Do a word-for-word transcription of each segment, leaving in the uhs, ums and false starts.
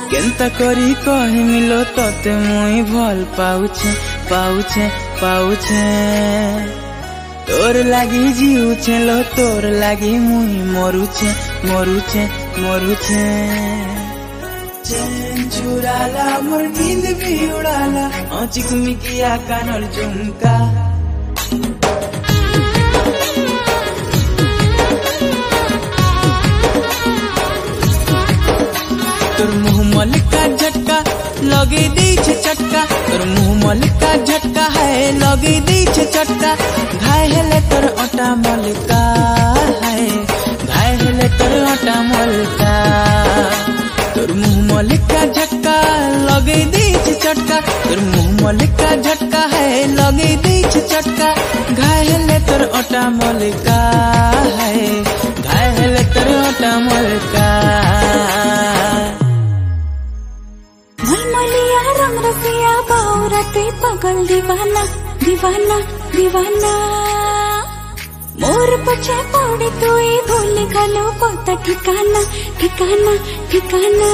केनता करी कहि मिलो तते मुई भल पाउछे पाउछे पाउछे तोर लागी जीउछे लो तोर लागी मुई मरुछे मरुछे मरुछे चैन चुराला मोर नींद भी उड़ाला औचिक मिकिया कानर झुमका तोर मुँह मलिका झटका लगे दीछ चटका तोर मुँह मलिका झटका है लगे दीछ चटका घायल तोर ओटा मलिका है घायल तोर ओटा मलिका तोर मुँह मलिका झटका लगे दीछ चटका तोर मुँह मलिका झटका है लगे दीछ चटका घायल तोर ओटा मलिका है घायल तोर ओटा मलिका मलमलिया रंग रसिया बाउरते पगल दीवाना दीवाना दीवाना मोर पछे पड़े तोई भूल गलो पता ठिकाना ठिकाना ठिकाना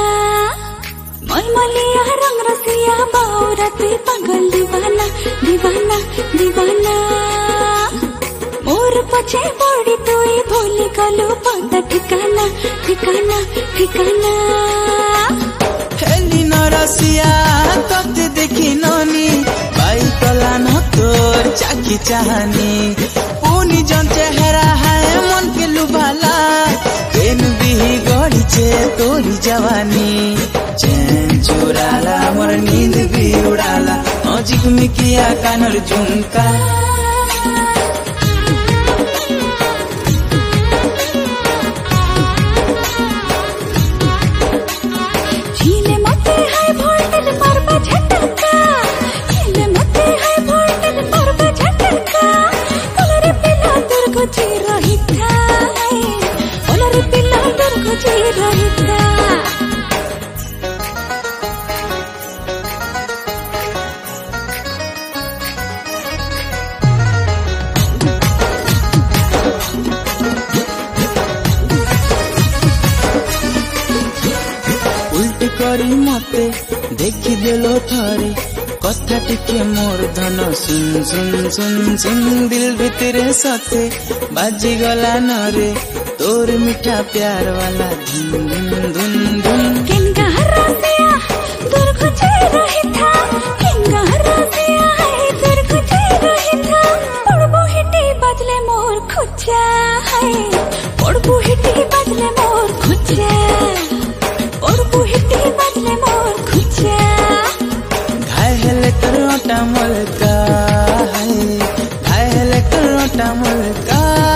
मलमलिया रंग रसिया बाउरते पगल दीवाना दीवाना दीवाना मोर पछे पड़े तोई भूल गलो पता ठिकाना ठिकाना ठिकाना रसिया तते देखी ननी बाई कला न तोर चाकी चाहनी पुनी जन चेहरा है मन के लुभाला तेन भी गड़ी छे तोरी जवानी चैन चुराला मोर नींद भी उड़ाला औचिक मिकिया कानर झुमका करी मते देखी देलो थरे कथा टिके मोर धन सुन सुन सुन सुन दिल भितरे सते बाजी गला नरे तोर मीठा प्यार वाला धुन धुन धुन धुन केनगा रसिया तोर खुचे रही था केनगा रसिया है तोर खुचे रही था पड़बो हिटी बदले मोर खुचा है पड़बो हिटी बदले मोर खुचा पड़बो हिटी बदले मोर खुचा घायल तोर ओटा मलका है घायल तोर ओटा मलका।